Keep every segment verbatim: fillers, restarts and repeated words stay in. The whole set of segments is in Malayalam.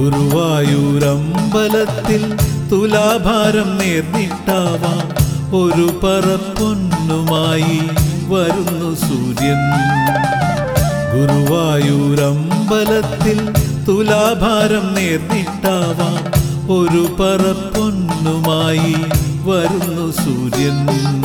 ഗുരുവായൂരമ്പലത്തിൽ തുലാഭാരം നേർന്നിട്ടാവാം ഒരു പറപ്പൊന്നുമായി വരുന്നു സൂര്യൻ. ഗുരുവായൂരമ്പലത്തിൽ തുലാഭാരം നേർന്നിട്ടാവാം ഒരു പറപ്പൊന്നുമായി വരുന്നു സൂര്യൻ.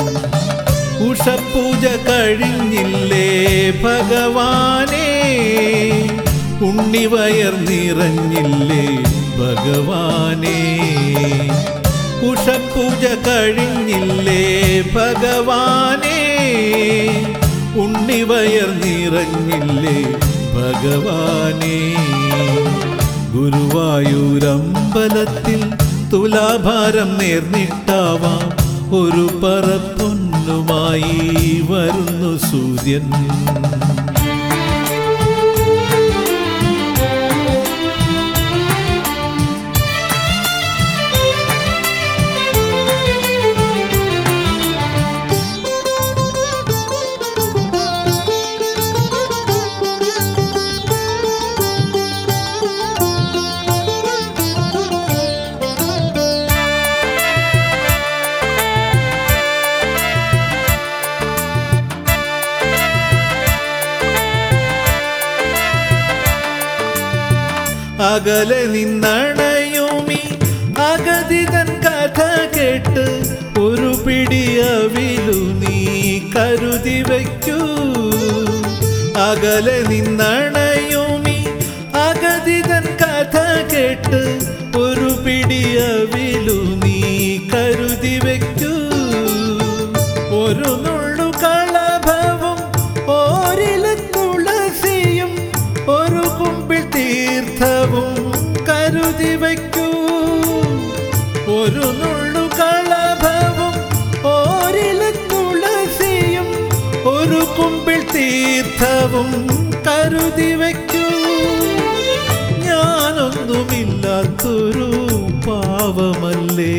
ഉഷപൂജ കഴിഞ്ഞില്ലേ ഭഗവാനേ, ഉണ്ണിവയർ നിറഞ്ഞില്ലേ ഭഗവാനേ. ഉഷപൂജ കഴിഞ്ഞില്ലേ ഭഗവാനേ, ഉണ്ണിവയർ നിറഞ്ഞില്ലേ ഭഗവാനേ. ഗുരുവായൂരമ്പലത്തിൽ തുലാഭാരം നേർന്നിട്ടാവാം ഒരു പറപ്പൊന്നുമായി വരുന്നു സൂര്യൻ. അകലെ നിന്നണയുമീ അഗതിതൻ കഥ കേട്ട് ഒരു പിടിയവിലു നീ കരുതി വയ്ക്കൂ. അകലെ നിന്നണയുമീ അഗതിതൻ കഥ കേട്ട് ഒരു പിടിയവിലു നീ കരുതി വയ്ക്കൂ. ഒരു നുള്ളു കളഭവും ഓരില തുളസിയും ഒരു കുമ്പിൾ തീർത്ഥവും കരുതി വയ്ക്കൂ. ഒരു നുള്ളു കളഭവും ഓരില തുളസിയും ഒരു കുമ്പിൾ തീർത്ഥവും കരുതി വയ്ക്കൂ. ഞാനൊന്നുമില്ലാത്തൊരു പാവമല്ലേ.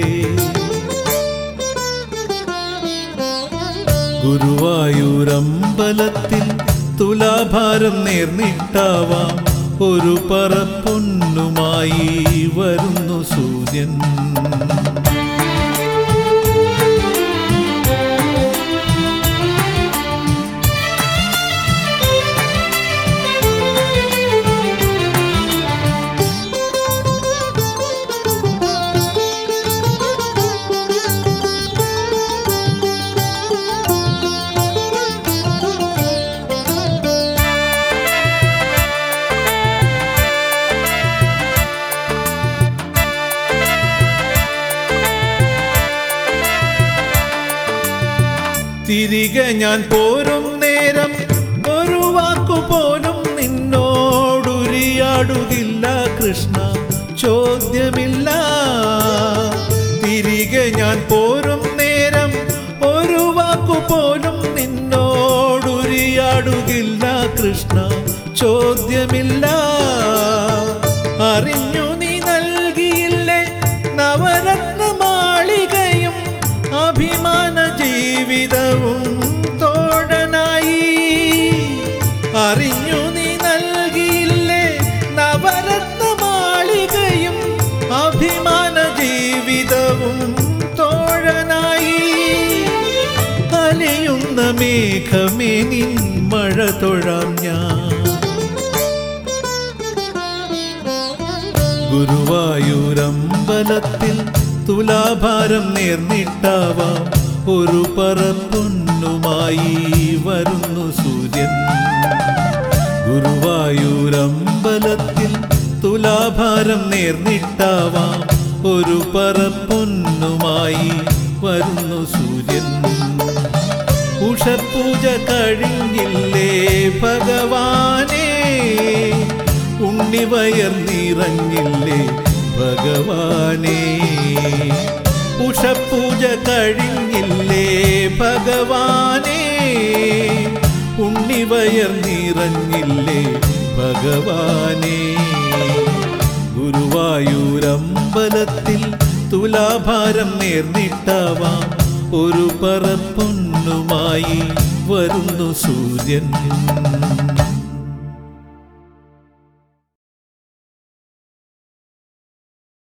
ഗുരുവായൂരമ്പലത്തിൽ തുലാഭാരം നേർന്നിട്ടാവാം ഒരു പറപ്പൊന്നുമായി വരുന്നു സൂര്യൻ. തിരികെ ഞാൻ പോരും നേരം ഒരു വാക്കുപോലും നിന്നോടുരിയാടുകില്ല കൃഷ്ണ, ചോദ്യമില്ല. തിരികെ ഞാൻ പോരും നേരം ഒരു വാക്കുപോലും നിന്നോടുരിയാടുകില്ല കൃഷ്ണ, ചോദ്യമില്ല. അറിഞ്ഞു നീ നൽകിയില്ലേ നവരത്ന മാളികയും അഭിമാന ജീവിതവും തോഴനായി. അറിഞ്ഞു നീ നൽകിയില്ലേ നവരത്ന മാളികയും അഭിമാന ജീവിതവും തോഴനായി. അലിയുന്ന മേഘമേ നിൻ മഴ തൊഴാം ഞാൻ. ഗുരുവായൂരമ്പലത്തിൽ തുലാഭാരം നേർന്നിട്ടാവാം ഒരു പറപ്പൊന്നുമായി വരുന്നു സൂര്യൻ. ഗുരുവായൂരമ്പലത്തിൽ തുലാഭാരം നേർന്നിട്ടാവാം ഒരു പറപ്പൊന്നുമായി വരുന്നു സൂര്യൻ. ഉഷപൂജ കഴിഞ്ഞില്ലേ ഭഗവാനേ, ഉണ്ണിവയർ നിറഞ്ഞില്ലേ ഭഗവാനേ. ഉഷപൂജ കഴിഞ്ഞില്ലേ ഭഗവാനേ, ഉണ്ണിവയർ നിറഞ്ഞില്ലേ ഭഗവാനേ. ഗുരുവായൂരമ്പലത്തിൽ തുലാഭാരം നേർന്നിട്ടാവാം ഒരു പറപ്പൊന്നുമായി വരുന്നു സൂര്യൻ.